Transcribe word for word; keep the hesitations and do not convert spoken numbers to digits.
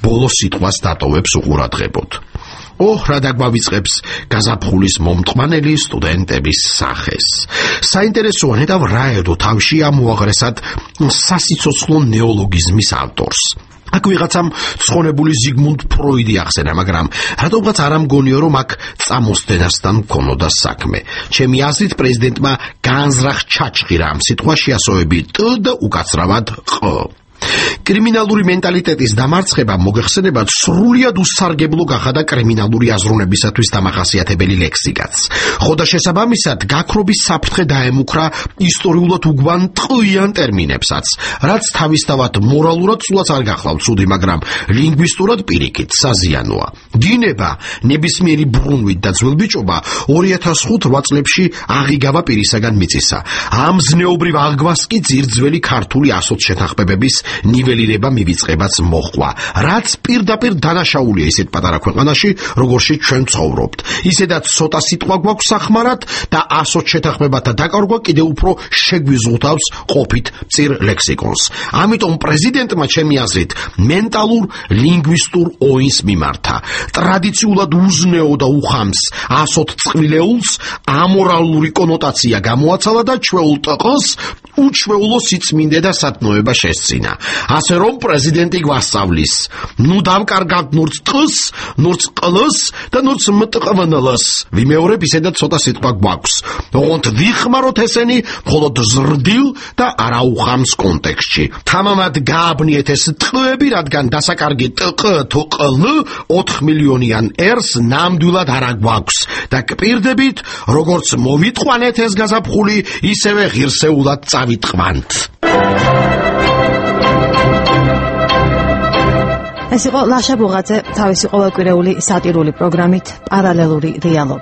ბოლო სიტყვას დატოვებს უყურადღებოდ. ოჰ, რა დაგვავიწყებს გაზაფხულის მომტყმანელი სტუდენტების სახეს. საინტერესოა ნეტავ რა ედო თავში ამოაღრესად სასიცოცხლო ნეოლოგიზმის ავტორს. აქ ვიღაცამ ცხონებული ზიგმუნდ ფროიდი ახსენა, მაგრამ რატომღაც არ ამგონიო, რომ აქ წამოსდენასთან მქონოდა საქმე. ჩემი აზრით პრეზიდენტმა განზრახ ჩაჭღირა ამ სიტყვაში ასოები ტ და უკაცრავად ყ. კრიმინალური მენტალიტეტის დამარცხება მოგეხსენებათ სრულიად უსარგებლო გახადა კრიმინალური აზროვნებისათვის დამახასიათებელი ლექსიკაც. ხოდა შესაბამისად გაქრობის საფრთხე დაემუქრა ისტორიულად უგვან ტყუიან ტერმინებსაც, რაც თავისთავად მორალურად სულაც არ გახლავთ ცუდი, მაგრამ ლინგვისტურად პირიქით საზიანოა. დინება, ნებისმიერი ბრუნვით და ძველბიჭობა ორი ათას ხუთ რვა წლებში აღიგავა პირისაგან მიწისა. ამ ზნეობრივ აღგვას კი ძირძველი ქართული ასოთ შეთანხმებების ნიველირება მივიწყებაც მოხდა, რაც პირდაპირ დანაშაულია ისეთ პატარა ქვეყანაში, როგორშიც ჩვენ ცხოვრობთ. ისედაც ცოტა სიტყვა გვაქვს სახმარად და ასოთ შეთანხმებათა დაკარგვა კიდევ უფრო შეგვიზღუდავს ყოფით მწირ ლექსიკონს. ამიტომ პრეზიდენტმა ჩემი აზრით მენტალურ ლინგვისტურ ოინს მიმართა. ტრადიციულად უზნეო და უხამს ასოთ წყვილეულს ამორალური კონოტაცია გამოაცალა და ჩვეულ ტყს უჩვეულო სიწმინდე და სათნოება შესწინა. ასე რომ პრეზიდენტი გვასწავლის, ნუ დავკარგავთ ნურც ტყს, ნურც ყლს და ნურც მტყვნლს. ვიმეორებ, ისედაც ცოტა სიტყვა გვაქვს. ოღონდ ვიხმაროთ ესენი მხოლოდ ზრდილ და არაუხამს კონტექსტში. თამამად გააბნიეთ ეს ტყები, რადგან დასაკარგი ტყ თუ ყლ ოთხ მილიონიან ერს ნამდვილად არ აგვაქვს და კპირდებით, როგორც მოვიტყვანეთ ეს გაზაფხული, ისევე ღირსეულად წავიტყვანთ. ეს იყო ლაშა ბუღაძე თავისი ყოველკვირეული სატირული პროგრამით პარალელური რეალობა.